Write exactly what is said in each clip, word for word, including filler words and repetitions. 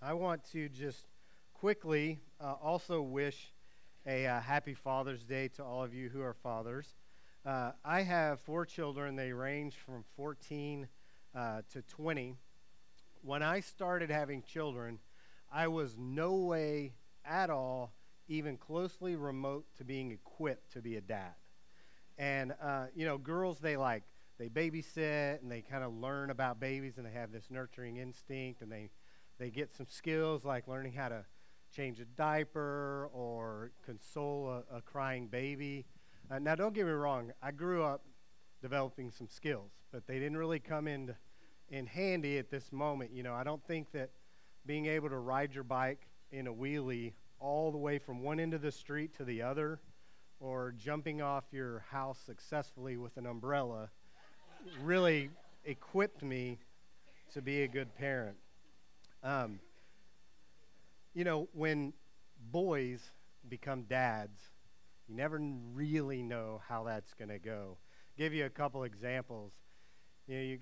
I want to just quickly uh, also wish a uh, happy Father's Day to all of you who are fathers. Uh, I have four children. They range from fourteen uh, to twenty. When I started having children, I was no way at all even closely remote to being equipped to be a dad. And, uh, you know, girls, they like, they babysit and they kind of learn about babies and they have this nurturing instinct and they, they get some skills like learning how to change a diaper or console a, a crying baby. Uh, now, don't get me wrong. I grew up developing some skills, but they didn't really come in, in handy at this moment. You know, I don't think that being able to ride your bike in a wheelie all the way from one end of the street to the other or jumping off your house successfully with an umbrella really equipped me to be a good parent. Um, you know, when boys become dads, you never really know how that's going to go. Give you a couple examples. You know, you,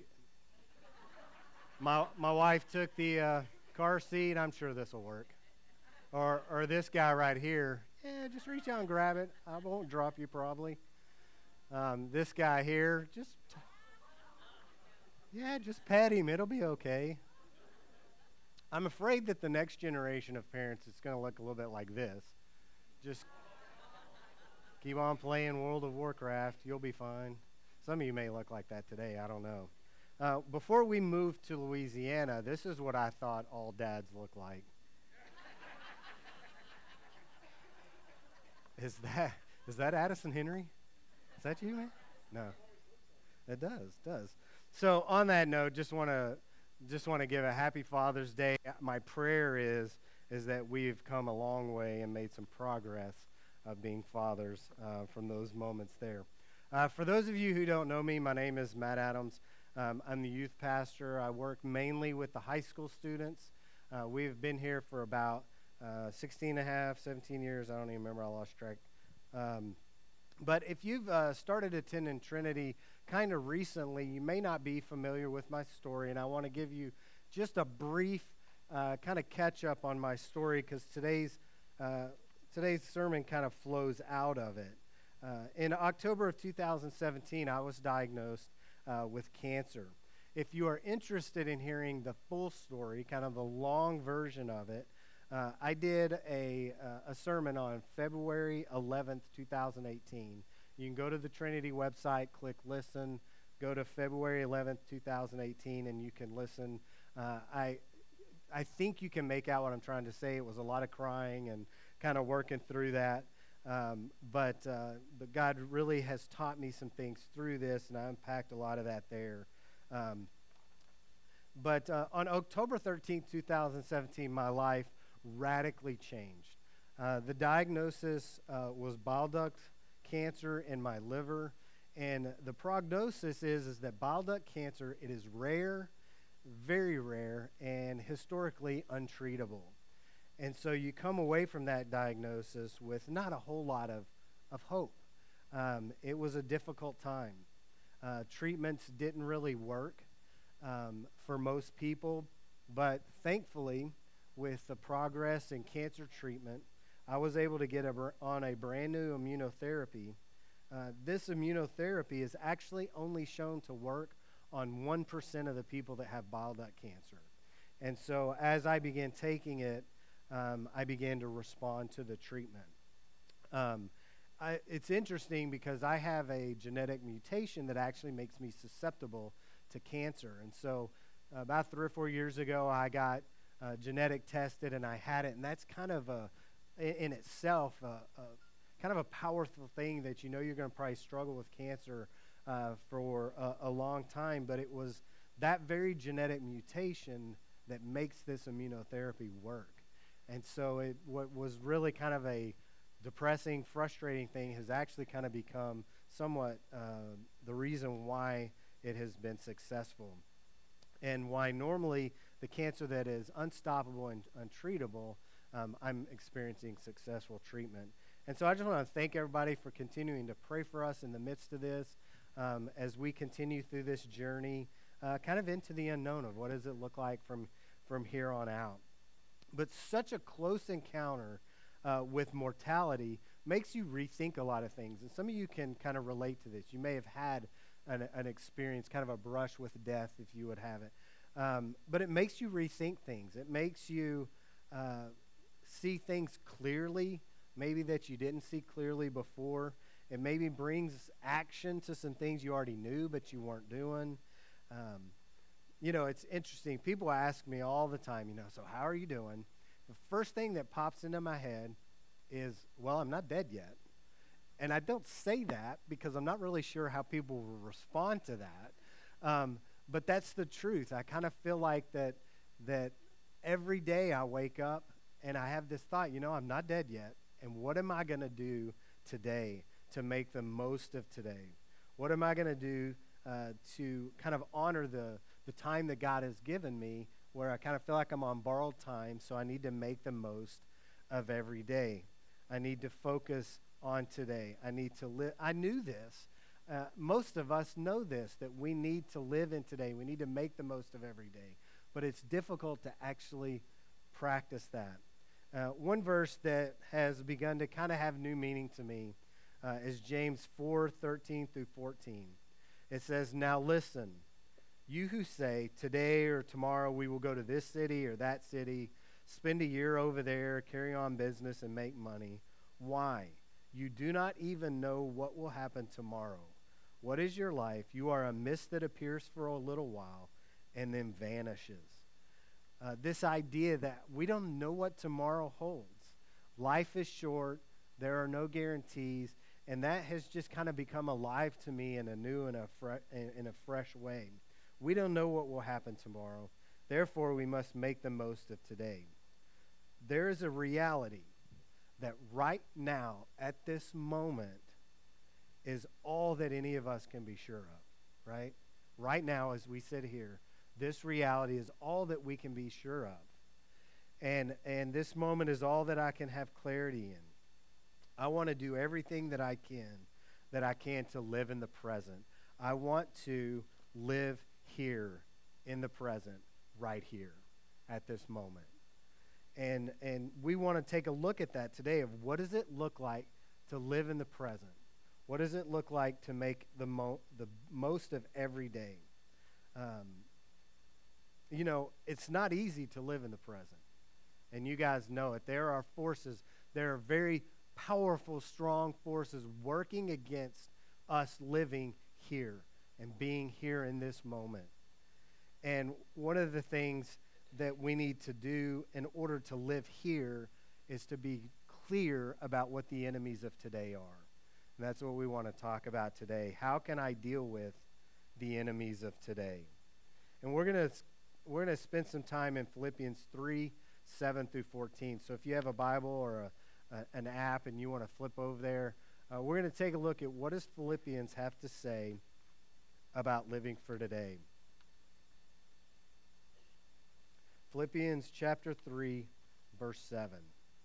my my wife took the uh, car seat. I'm sure this will work. Or or this guy right here. Yeah, just reach out and grab it. I won't drop you probably. Um, this guy here, just yeah, just pet him. It'll be okay. I'm afraid that the next generation of parents is going to look a little bit like this. Just keep on playing World of Warcraft. You'll be fine. Some of you may look like that today. I don't know. Uh, before we moved to Louisiana, this is what I thought all dads look like. Is that is that Addison Henry? Is that you, man? No. It does, does. So on that note, just want to just want to give a happy Father's Day. My prayer is is that we've come a long way and made some progress of being fathers uh, from those moments there. Uh, for those of you who don't know me, my name is Matt Adams. Um, I'm the youth pastor. I work mainly with the high school students. Uh, we've been here for about uh, sixteen and a half, seventeen years. I don't even remember. I lost track. Um, but if you've uh, started attending Trinity kind of recently, you may not be familiar with my story, and I want to give you just a brief uh, kind of catch up on my story because today's uh, today's sermon kind of flows out of it. Uh, in October of two thousand seventeen, I was diagnosed uh, with cancer. If you are interested in hearing the full story, kind of the long version of it, uh, I did a, uh, a sermon on February eleventh, two thousand eighteen. You can go to the Trinity website, click listen, go to February eleventh, two thousand eighteen, and you can listen. Uh, I I think you can make out what I'm trying to say. It was a lot of crying and kind of working through that. Um, but, uh, but God really has taught me some things through this, and I unpacked a lot of that there. Um, but uh, on October thirteenth, two thousand seventeen, my life radically changed. Uh, the diagnosis uh, was bile duct cancer in my liver, and the prognosis is, is that bile duct cancer, it is rare, very rare, and historically untreatable. And so you come away from that diagnosis with not a whole lot of, of hope. Um, it was a difficult time. Uh, treatments didn't really work um, for most people, but thankfully, with the progress in cancer treatment, I was able to get a, on a brand new immunotherapy. Uh, this immunotherapy is actually only shown to work on one percent of the people that have bile duct cancer. And so as I began taking it, Um, I began to respond to the treatment. Um, I, it's interesting because I have a genetic mutation that actually makes me susceptible to cancer. And so uh, about three or four years ago, I got uh, genetic tested and I had it. And that's kind of a, in, in itself, a, a, kind of a powerful thing that you know you're going to probably struggle with cancer uh, for a, a long time. But it was that very genetic mutation that makes this immunotherapy work. And so it, what was really kind of a depressing, frustrating thing has actually kind of become somewhat uh, the reason why it has been successful. And why normally the cancer that is unstoppable and untreatable, um, I'm experiencing successful treatment. And so I just want to thank everybody for continuing to pray for us in the midst of this um, as we continue through this journey, uh, kind of into the unknown of what does it look like from, from here on out. But such a close encounter uh, with mortality makes you rethink a lot of things. And some of you can kind of relate to this. You may have had an, an experience, kind of a brush with death, if you would have it. Um, but it makes you rethink things. It makes you uh, see things clearly, maybe that you didn't see clearly before. It maybe brings action to some things you already knew but you weren't doing. Um, you know, it's interesting. People ask me all the time, you know, so how are you doing? The first thing that pops into my head is, well, I'm not dead yet. And I don't say that because I'm not really sure how people will respond to that. Um, but that's the truth. I kind of feel like that that every day I wake up and I have this thought, you know, I'm not dead yet. And what am I going to do today to make the most of today? What am I going to do uh, to kind of honor the, the time that God has given me, where I kind of feel like I'm on borrowed time, so I need to make the most of every day. I need to focus on today. I need to live. I knew this. Uh, most of us know this, that we need to live in today. We need to make the most of every day. But it's difficult to actually practice that. Uh, one verse that has begun to kind of have new meaning to me uh, is James four thirteen through fourteen. It says, "Now listen, you who say, today or tomorrow we will go to this city or that city, spend a year over there, carry on business, and make money. Why? You do not even know what will happen tomorrow. What is your life? You are a mist that appears for a little while and then vanishes." Uh, this idea that we don't know what tomorrow holds. Life is short. There are no guarantees. And that has just kind of become alive to me in a new and a, fre- in a fresh way. We don't know what will happen tomorrow. Therefore, we must make the most of today. There is a reality that right now, at this moment, is all that any of us can be sure of, right? Right now, as we sit here, this reality is all that we can be sure of. And, and this moment is all that I can have clarity in. I want to do everything that I can, that I can to live in the present. I want to live here in the present, right here, at this moment. And and we want to take a look at that today of what does it look like to live in the present? What does it look like to make the mo- the most of every day? Um, you know, it's not easy to live in the present. And you guys know it. There are forces, there are very powerful, strong forces working against us living here and being here in this moment. And one of the things that we need to do in order to live here is to be clear about what the enemies of today are. And that's what we want to talk about today. How can I deal with the enemies of today? And we're going to we're going to spend some time in Philippians three, seven through fourteen. So if you have a Bible or a, a, an app and you want to flip over there, uh, we're going to take a look at what does Philippians have to say about living for today. Philippians chapter three, verse seven.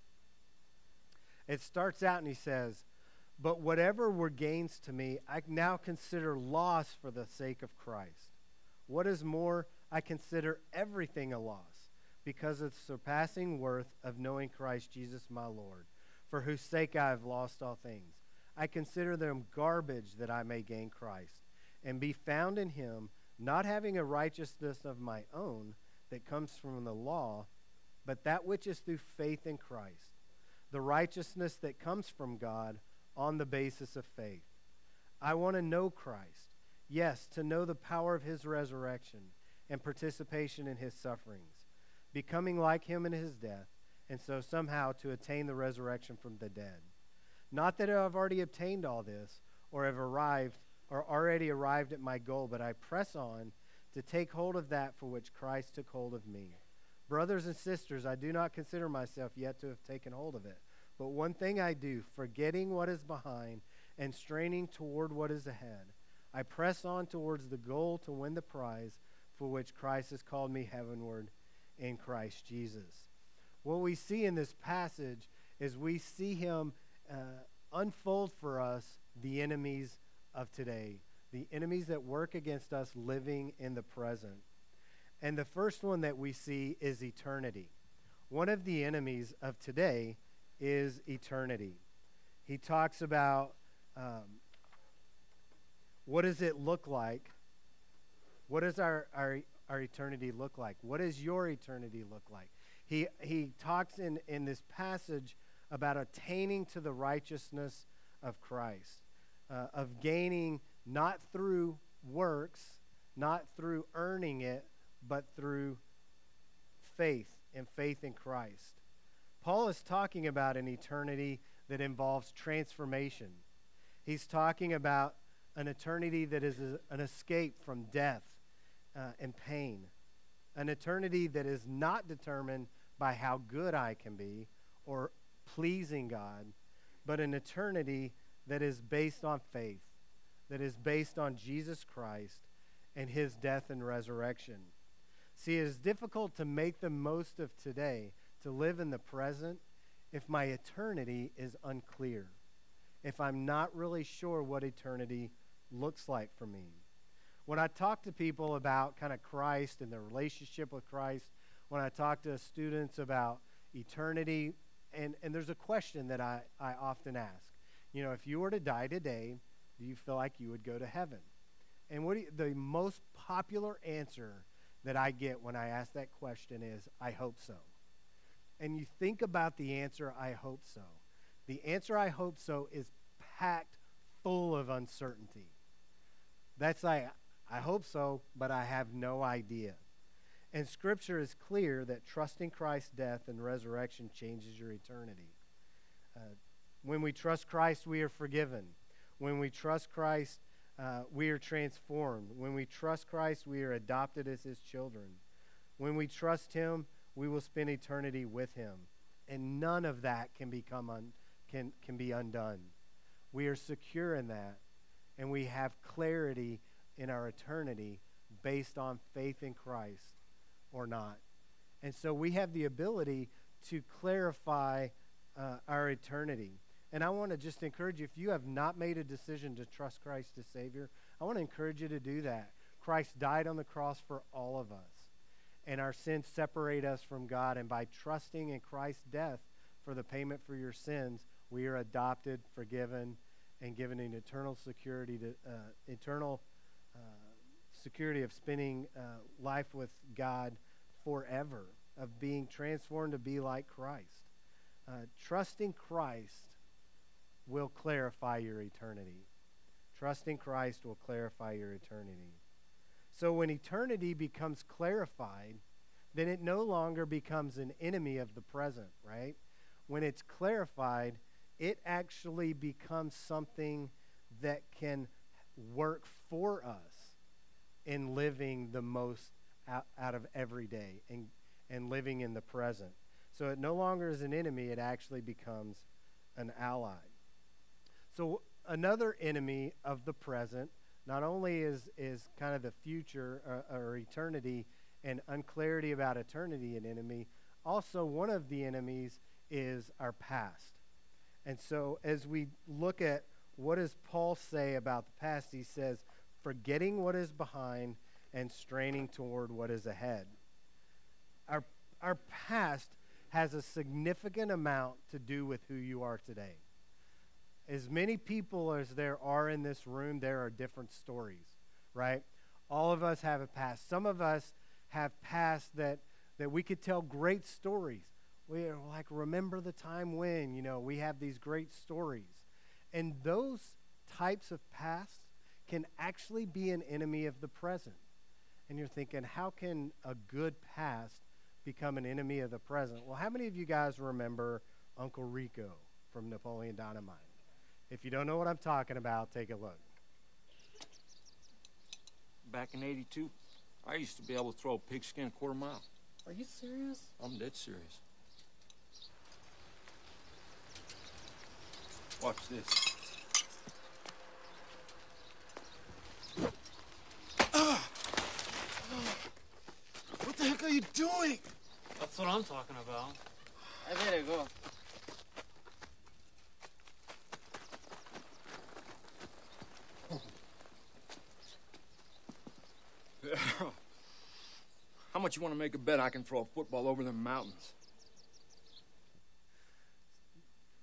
It starts out and he says, "But whatever were gains to me, I now consider loss for the sake of Christ. What is more, I consider everything a loss, because of the surpassing worth of knowing Christ Jesus my Lord, for whose sake I have lost all things. I consider them garbage that I may gain Christ, and be found in him, not having a righteousness of my own that comes from the law, but that which is through faith in Christ, the righteousness that comes from God on the basis of faith. I want to know Christ, yes, to know the power of his resurrection and participation in his sufferings, becoming like him in his death, and so somehow to attain the resurrection from the dead. Not that I have already obtained all this, or have arrived, or already arrived at my goal, but I press on to take hold of that for which Christ took hold of me. Brothers and sisters, I do not consider myself yet to have taken hold of it. But one thing I do, forgetting what is behind and straining toward what is ahead, I press on towards the goal to win the prize for which Christ has called me heavenward in Christ Jesus." What we see in this passage is we see him uh, unfold for us the enemies of today, the enemies that work against us living in the present. And the first one that we see is eternity. one of the enemies of today is eternity. He talks about um, what does it look like? What does our, our, our eternity look like? What does your eternity look like? He, he talks in, in this passage about attaining to the righteousness of Christ, uh, of gaining not through works, not through earning it, but through faith and faith in Christ. Paul is talking about an eternity that involves transformation. He's talking about an eternity that is a, an escape from death uh, and pain, an eternity that is not determined by how good I can be or pleasing God, but an eternity that is based on faith, that is based on Jesus Christ and his death and resurrection. See, it is difficult to make the most of today, to live in the present, if my eternity is unclear, if I'm not really sure what eternity looks like for me. When I talk to people about kind of Christ and their relationship with Christ, when I talk to students about eternity, and, and there's a question that I, I often ask. You know, if you were to die today, do you feel like you would go to heaven? And what do you, the most popular answer that I get when I ask that question is, I hope so. And you think about the answer, I hope so. The answer, I hope so, is packed full of uncertainty. That's like, I hope so, but I have no idea. And Scripture is clear that trusting Christ's death and resurrection changes your eternity. Uh, when we trust Christ, we are forgiven. When we trust Christ, uh, we are transformed. When we trust Christ, we are adopted as his children. When we trust him, we will spend eternity with him. And none of that can become un- can, can be undone. We are secure in that, and we have clarity in our eternity based on faith in Christ or not. And so we have the ability to clarify uh, our eternity. And I want to just encourage you, if you have not made a decision to trust Christ as Savior, I want to encourage you to do that. Christ died on the cross for all of us, and our sins separate us from God. And by trusting in Christ's death for the payment for your sins, we are adopted, forgiven, and given an eternal security to uh, eternal uh, security of spending uh, life with God forever, of being transformed to be like Christ. Uh, trusting Christ will clarify your eternity. Trusting Christ will clarify your eternity. So when eternity becomes clarified, then it no longer becomes an enemy of the present, right? When it's clarified, it actually becomes something that can work for us in living the most out, out of every day and, and living in the present. So it no longer is an enemy, it actually becomes an ally. So another enemy of the present, not only is, is kind of the future or, or eternity and unclarity about eternity an enemy, also one of the enemies is our past. And so as we look at what does Paul say about the past, he says, forgetting what is behind and straining toward what is ahead. Our, our past has a significant amount to do with who you are today. As many people as there are in this room, there are different stories, right? All of us have a past. Some of us have past that, that we could tell great stories. We are like, remember the time when, you know, we have these great stories. And those types of past can actually be an enemy of the present. And you're thinking, how can a good past become an enemy of the present? Well, how many of you guys remember Uncle Rico from Napoleon Dynamite? If you don't know what I'm talking about, take a look. Back in eighty-two, I used to be able to throw a pigskin a quarter mile. Are you serious? I'm dead serious. Watch this. Ah! What the heck are you doing? That's what I'm talking about. I better go. How much you want to make a bet I can throw a football over them mountains?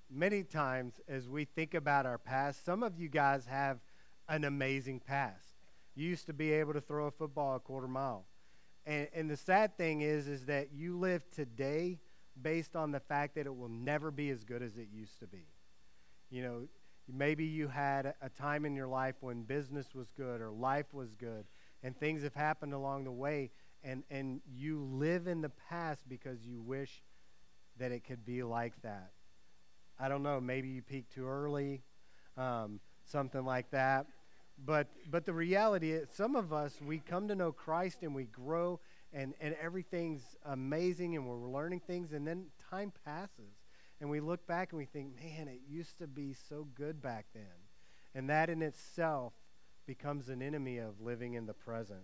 many times as we think about our past, some of you guys have an amazing past. You used to be able to throw a football a quarter mile. And, and the sad thing is, is that you live today based on the fact that it will never be as good as it used to be. You know, maybe you had a time in your life when business was good or life was good, and things have happened along the way, and, and you live in the past because you wish that it could be like that. I don't know, maybe you peaked too early, um, something like that. But but the reality is, some of us, we come to know Christ and we grow, and, and everything's amazing, and we're learning things, and then time passes. And we look back and we think, man, it used to be so good back then. And that in itself becomes an enemy of living in the present.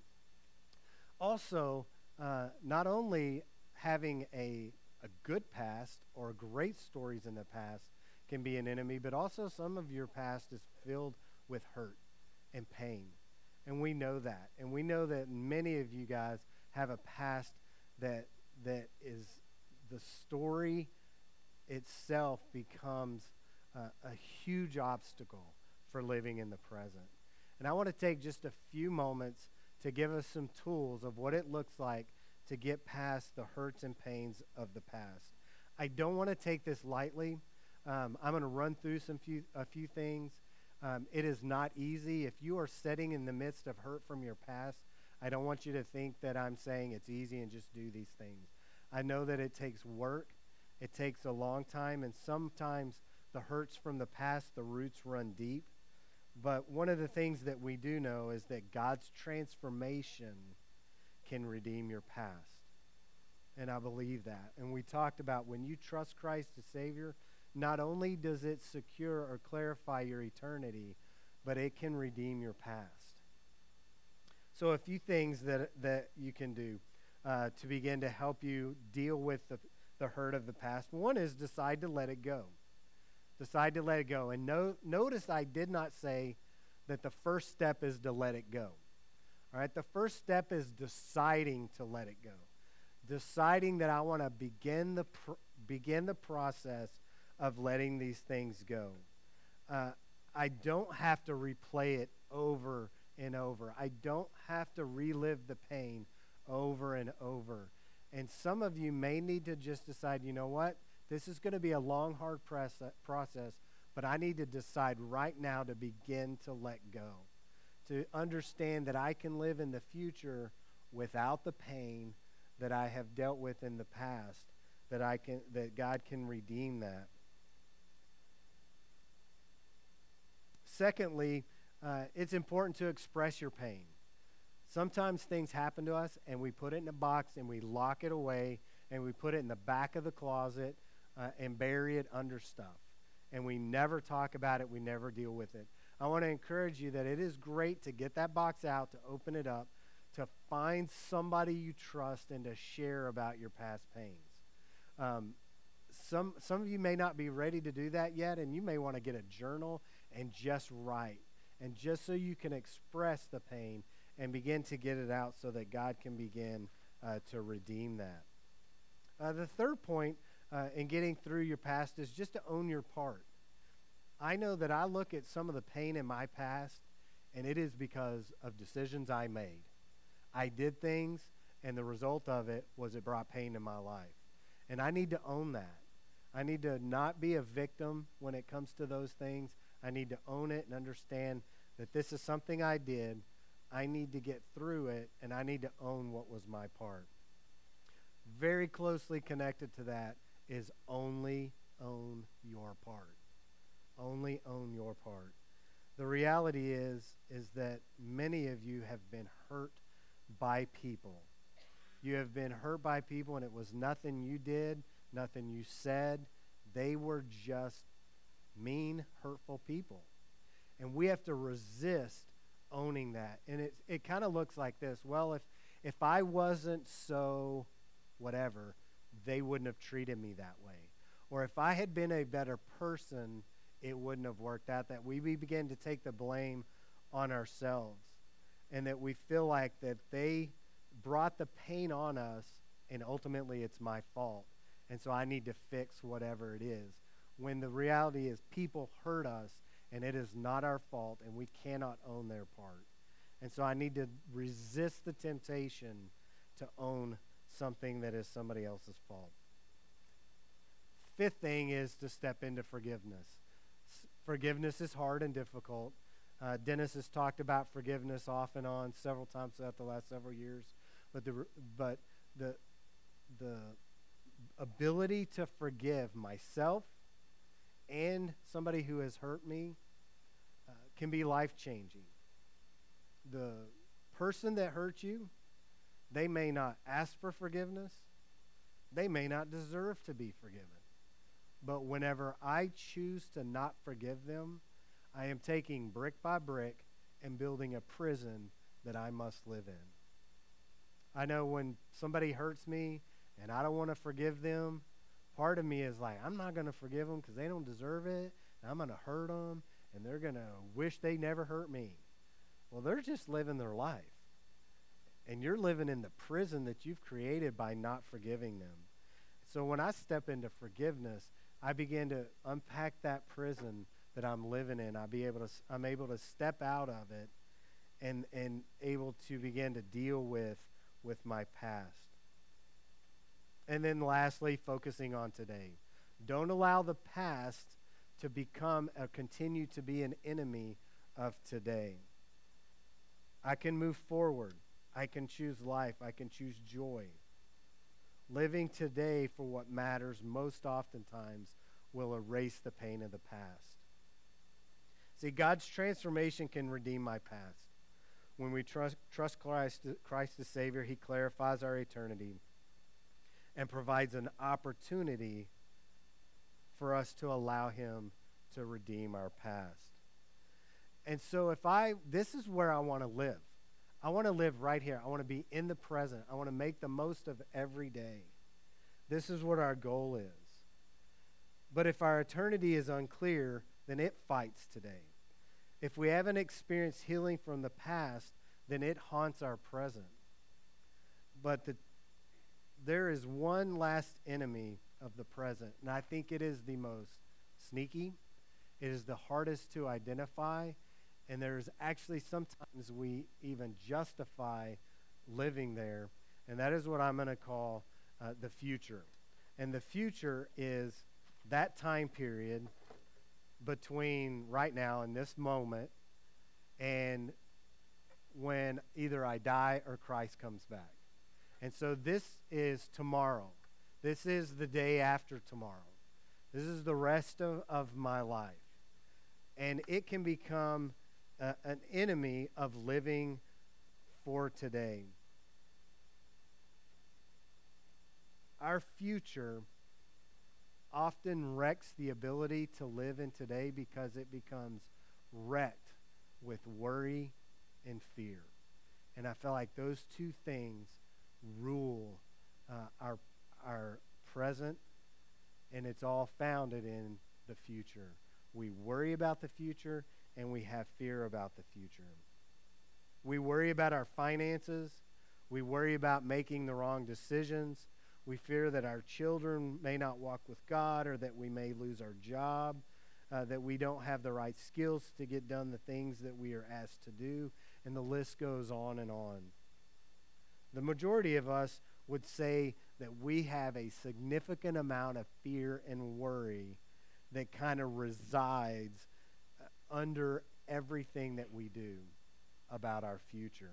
Also, uh, not only having a, a good past or great stories in the past can be an enemy, but also some of your past is filled with hurt and pain. And we know that. And we know that many of you guys have a past that that is the story itself becomes uh, a huge obstacle for living in the present. And I want to take just a few moments to give us some tools of what it looks like to get past the hurts and pains of the past. I don't want to take this lightly. Um, I'm going to run through some few a few things. Um, it is not easy. If you are sitting in the midst of hurt from your past, I don't want you to think that I'm saying it's easy and just do these things. I know that it takes work. It takes a long time, and sometimes the hurts from the past, the roots run deep. But one of the things that we do know is that God's transformation can redeem your past. And I believe that. And we talked about when you trust Christ as Savior, not only does it secure or clarify your eternity, but it can redeem your past. So a few things that that you can do uh, to begin to help you deal with the, the hurt of the past. One is decide to let it go. Decide to let it go. And no, notice I did not say that the first step is to let it go. All right, the first step is deciding to let it go. Deciding that I want to begin the pr- begin the process of letting these things go. Uh, I don't have to replay it over and over. I don't have to relive the pain over and over. And some of you may need to just decide, you know what? This is going to be a long, hard press- process, but I need to decide right now to begin to let go. To understand that I can live in the future without the pain that I have dealt with in the past, that I can, that God can redeem that. Secondly, uh, it's important to express your pain. Sometimes things happen to us, and we put it in a box, and we lock it away, and we put it in the back of the closet uh, and bury it under stuff. And we never talk about it. We never deal with it. I want to encourage you that it is great to get that box out, to open it up, to find somebody you trust, and to share about your past pains. Um, some, some of you may not be ready to do that yet, and you may want to get a journal and just write, and just so you can express the pain and begin to get it out so that God can begin uh, to redeem that. Uh, the third point uh, in getting through your past is just to own your part. I know that I look at some of the pain in my past, and it is because of decisions I made. I did things, and the result of it was it brought pain in my life. And I need to own that. I need to not be a victim when it comes to those things. I need to own it and understand that this is something I did. I need to get through it, and I need to own what was my part. Very closely connected to that is only own your part. Only own your part. The reality is, is that many of you have been hurt by people. You have been hurt by people, and it was nothing you did, nothing you said. They were just mean, hurtful people. And we have to resist owning that. And it it kind of looks like this. Well, if if I wasn't so whatever, they wouldn't have treated me that way. Or if I had been a better person, it wouldn't have worked out. That we, we begin to take the blame on ourselves. And that we feel like that they brought the pain on us, and ultimately it's my fault. And so I need to fix whatever it is. when the reality is people hurt us and it is not our fault and we cannot own their part. And so I need to resist the temptation to own something that is somebody else's fault. Fifth thing is to step into forgiveness. S- forgiveness is hard and difficult. Uh, Dennis has talked about forgiveness off and on several times throughout the last several years. But the but the the ability to forgive myself and somebody who has hurt me uh, can be life-changing. The person that hurt you, they may not ask for forgiveness. They may not deserve to be forgiven. But whenever I choose to not forgive them, I am taking brick by brick and building a prison that I must live in. I know when somebody hurts me and I don't want to forgive them, part of me is like, I'm not going to forgive them because they don't deserve it, and I'm going to hurt them, and they're going to wish they never hurt me. Well, they're just living their life. And you're living in the prison that you've created by not forgiving them. So when I step into forgiveness, I begin to unpack that prison that I'm living in. I be able to, I'm able to step out of it and, and able to begin to deal with, with my past. And then lastly, focusing on today. Don't allow the past to become or continue to be an enemy of today. I can move forward. I can choose life. I can choose joy. Living today for what matters most oftentimes will erase the pain of the past. See, God's transformation can redeem my past. When we trust, trust Christ, Christ as Savior, He clarifies our eternity and provides an opportunity for us to allow Him to redeem our past. And so if I, this is where I want to live. I want to live right here. I want to be in the present. I want to make the most of every day. This is what our goal is. But if our eternity is unclear, then it fights today. If we haven't experienced healing from the past, then it haunts our present. But the, there is one last enemy of the present, and I think it is the most sneaky. It is the hardest to identify, and there's actually sometimes we even justify living there, and that is what I'm going to call uh, the future. And the future is that time period between right now and this moment and when either I die or Christ comes back. And so this is tomorrow. This is the day after tomorrow. This is the rest of, of my life. And it can become uh, an enemy of living for today. Our future often wrecks the ability to live in today because it becomes wrecked with worry and fear. And I feel like those two things rule uh, our, our present, and it's all founded in the future. We worry about the future, and we have fear about the future. We worry about our finances. We worry about making the wrong decisions. We fear that our children may not walk with God, or that we may lose our job, uh, that we don't have the right skills to get done the things that we are asked to do, and the list goes on and on. The majority of us would say that we have a significant amount of fear and worry that kind of resides uh, under everything that we do about our future.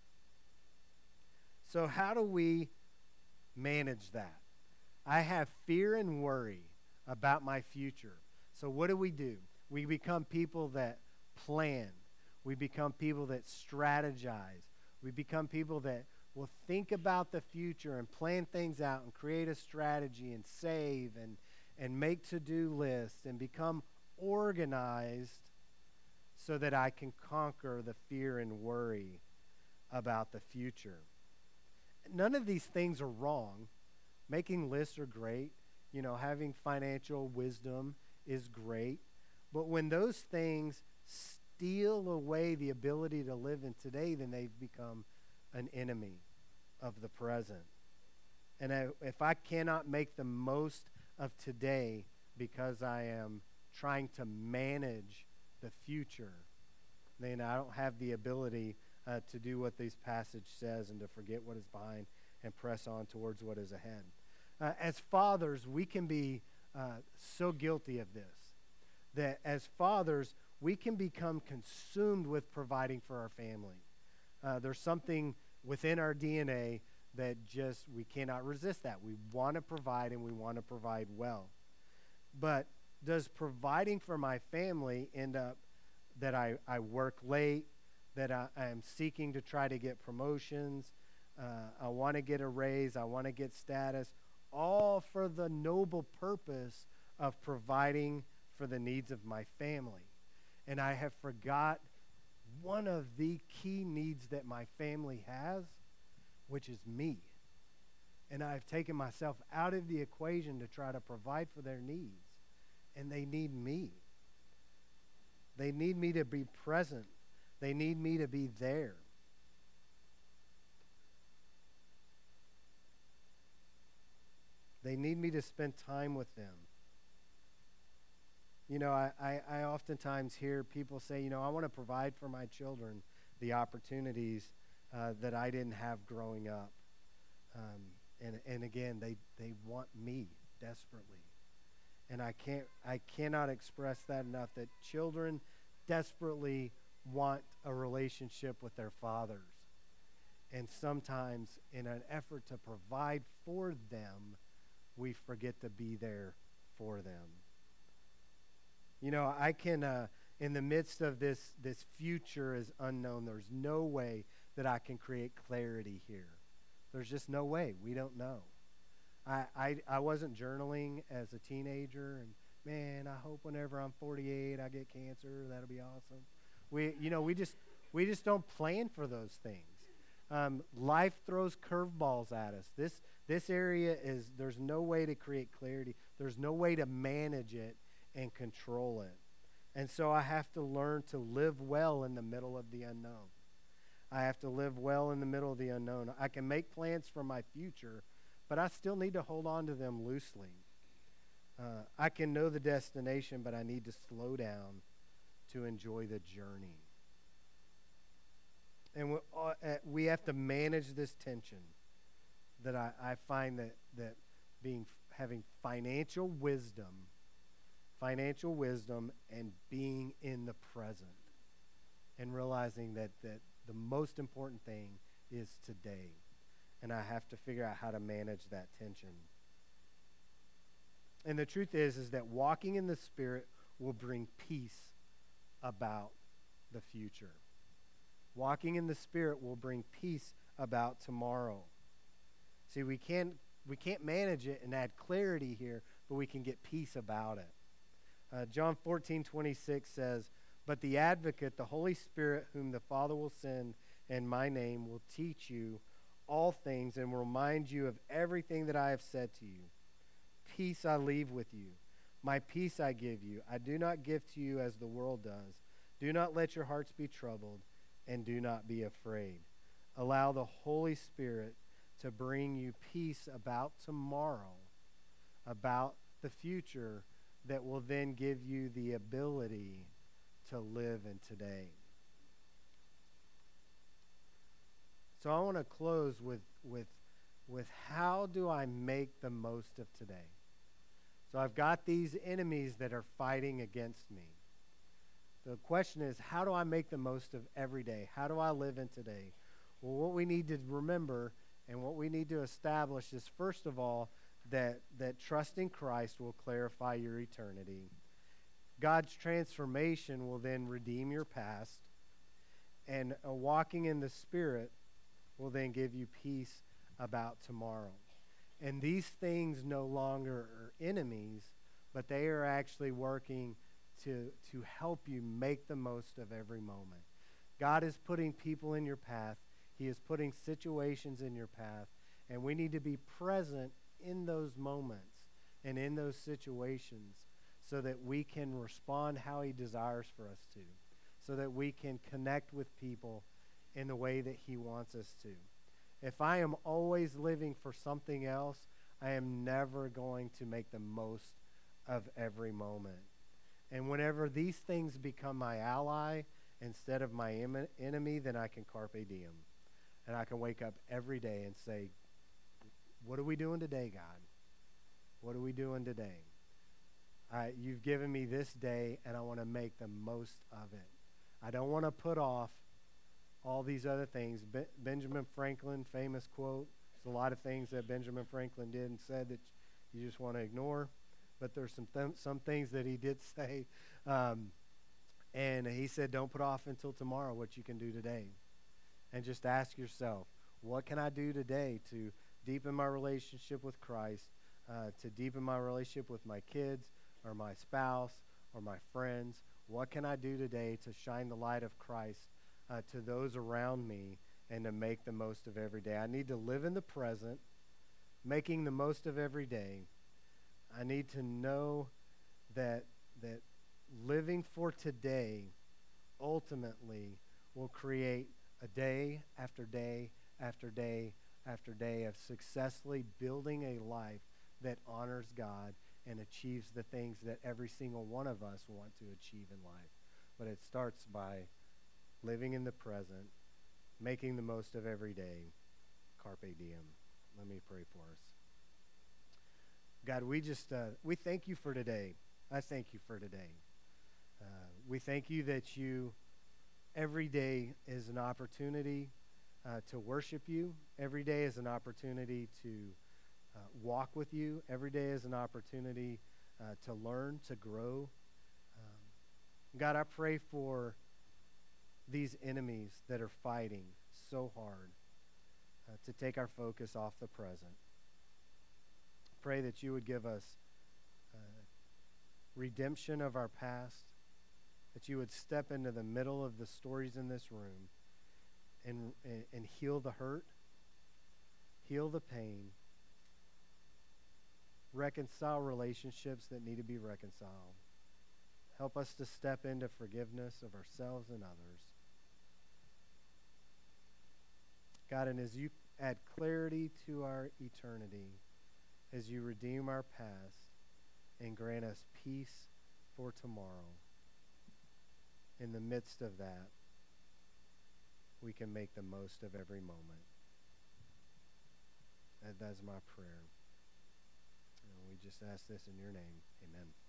So how do we manage that? I have fear and worry about my future. So what do we do? We become people that plan. We become people that strategize. We become people that will think about the future and plan things out and create a strategy and save and, and make to-do lists and become organized so that I can conquer the fear and worry about the future. None of these things are wrong. Making lists are great. You know, having financial wisdom is great. But when those things steal away the ability to live in today, then they've become an enemy of the present. And I, if I cannot make the most of today, because I am trying to manage the future, then I don't have the ability uh, to do what this passage says and to forget what is behind and press on towards what is ahead. Uh, as fathers, we can be uh, so guilty of this, that as fathers, we can become consumed with providing for our family. Uh, there's something within our D N A that just, we cannot resist that. We want to provide, and we want to provide well. But does providing for my family end up that I, I work late, that I, I am seeking to try to get promotions, uh, I want to get a raise, I want to get status, all for the noble purpose of providing for the needs of my family? And I have forgot one of the key needs that my family has, which is me. And I've taken myself out of the equation to try to provide for their needs. And they need me. They need me to be present. They need me to be there. They need me to spend time with them. You know, I, I, I oftentimes hear people say, you know, I want to provide for my children the opportunities uh, that I didn't have growing up. Um, and, and again, they, they want me desperately. And I can't, I cannot express that enough, that children desperately want a relationship with their fathers. And sometimes in an effort to provide for them, we forget to be there for them. You know, I can, uh, in the midst of this, this future is unknown, there's no way that I can create clarity here. There's just no way. We don't know. I, I, I wasn't journaling as a teenager, and man, I hope whenever I'm forty-eight I get cancer. That'll be awesome. We, you know, we just, we just don't plan for those things. Um, life throws curveballs at us. This, this area is, there's no way to create clarity. There's no way to manage it and control it. And so I have to learn to live well in the middle of the unknown. I have to live well in the middle of the unknown. I can make plans for my future, but I still need to hold on to them loosely. Uh, I can know the destination, but I need to slow down to enjoy the journey. And we, uh, we have to manage this tension that I, I find that, that being having financial wisdom, financial wisdom and being in the present, and realizing that, that the most important thing is today. And I have to figure out how to manage that tension. And the truth is, is that walking in the Spirit will bring peace about the future. Walking in the Spirit will bring peace about tomorrow. See, we can't, we can't manage it and add clarity here, but we can get peace about it. Uh, John fourteen twenty-six says, "But the Advocate, the Holy Spirit, whom the Father will send in my name, will teach you all things and will remind you of everything that I have said to you. Peace I leave with you. My peace I give you. I do not give to you as the world does. Do not let your hearts be troubled, and do not be afraid." Allow the Holy Spirit to bring you peace about tomorrow, about the future, that will then give you the ability to live in today. So I want to close with, with, with how do I make the most of today? So I've got these enemies that are fighting against me. The question is, how do I make the most of every day? How do I live in today? Well, what we need to remember and what we need to establish is, first of all, that, that trusting Christ will clarify your eternity. God's transformation will then redeem your past. And uh, walking in the Spirit will then give you peace about tomorrow. And these things no longer are enemies, but they are actually working to, to help you make the most of every moment. God is putting people in your path. He is putting situations in your path. And we need to be present in those moments and in those situations so that we can respond how he desires for us to, so that we can connect with people in the way that he wants us to. If I am always living for something else, I am never going to make the most of every moment. And whenever these things become my ally instead of my em- enemy, then I can carpe diem. And I can wake up every day and say, what are we doing today, God? What are we doing today? Uh, you've given me this day, and I want to make the most of it. I don't want to put off all these other things. Be- Benjamin Franklin, famous quote. There's a lot of things that Benjamin Franklin did and said that you just want to ignore. But there's some th- some things that he did say. Um, and he said, don't put off until tomorrow what you can do today. And just ask yourself, what can I do today to deepen my relationship with Christ, uh, to deepen my relationship with my kids or my spouse or my friends? What can I do today to shine the light of Christ uh, to those around me and to make the most of every day? I need to live in the present, making the most of every day. I need to know that that living for today ultimately will create a day after day after day after day of successfully building a life that honors God and achieves the things that every single one of us want to achieve in life. But it starts by living in the present, making the most of every day. Carpe diem. Let me pray for us. God, we just, uh, we thank you for today. I thank you for today. Uh, we thank you that you, every day is an opportunity uh, to worship you. Every day is an opportunity to uh, walk with you. Every day is an opportunity uh, to learn, to grow. Um, God, I pray for these enemies that are fighting so hard uh, to take our focus off the present. Pray that you would give us uh, redemption of our past, that you would step into the middle of the stories in this room and, and, and heal the hurt, heal the pain, reconcile relationships that need to be reconciled. Help us to step into forgiveness of ourselves and others. God, and as you add clarity to our eternity, as you redeem our past and grant us peace for tomorrow, in the midst of that, we can make the most of every moment. That, that's my prayer. And we just ask this in your name. Amen.